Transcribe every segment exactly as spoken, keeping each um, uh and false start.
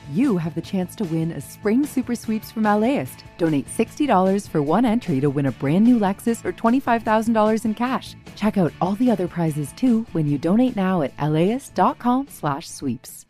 you have the chance to win a spring super sweeps from LAist. Donate sixty dollars for one entry to win a brand new Lexus or twenty-five thousand dollars in cash. Check out all the other prizes too when you donate now at laist.com slash sweeps.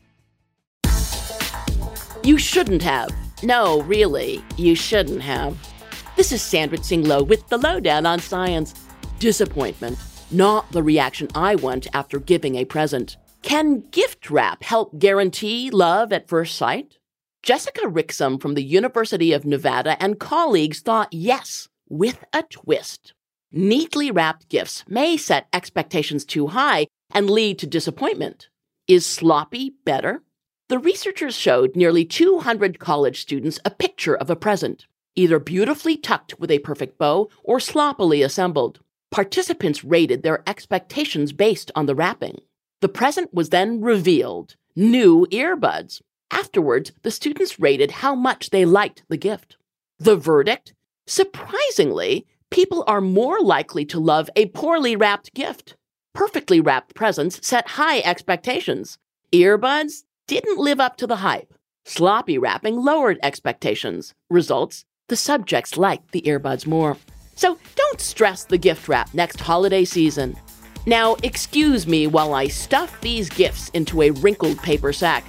You shouldn't have. No, really, you shouldn't have. This is Sandra Tsing Loh with the Lowdown on Science. Disappointment, not the reaction I want after giving a present. Can gift wrap help guarantee love at first sight? Jessica Rixum from the University of Nevada and colleagues thought yes, with a twist. Neatly wrapped gifts may set expectations too high and lead to disappointment. Is sloppy better? The researchers showed nearly two hundred college students a picture of a present, either beautifully tucked with a perfect bow or sloppily assembled. Participants rated their expectations based on the wrapping. The present was then revealed, new earbuds. Afterwards, the students rated how much they liked the gift. The verdict? Surprisingly, people are more likely to love a poorly wrapped gift. Perfectly wrapped presents set high expectations. Earbuds didn't live up to the hype. Sloppy wrapping lowered expectations. Results? The subjects liked the earbuds more. So don't stress the gift wrap next holiday season. Now, excuse me while I stuff these gifts into a wrinkled paper sack.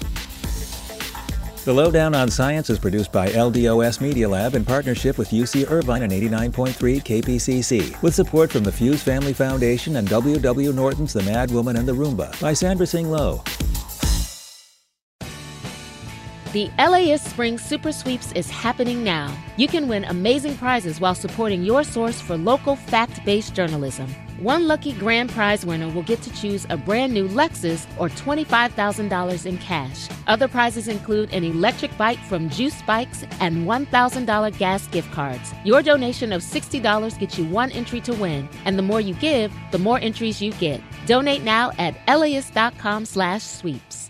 The Lowdown on Science is produced by L D O S Media Lab in partnership with U C Irvine and eighty-nine point three K P C C, with support from the Fuse Family Foundation and W W Norton's The Mad Woman and the Roomba by Sandra Tsing Loh. The LAist Spring Super Sweeps is happening now. You can win amazing prizes while supporting your source for local fact-based journalism. One lucky grand prize winner will get to choose a brand new Lexus or twenty-five thousand dollars in cash. Other prizes include an electric bike from Juice Bikes and one thousand dollars gas gift cards. Your donation of sixty dollars gets you one entry to win, and the more you give, the more entries you get. Donate now at laist.com slash sweeps.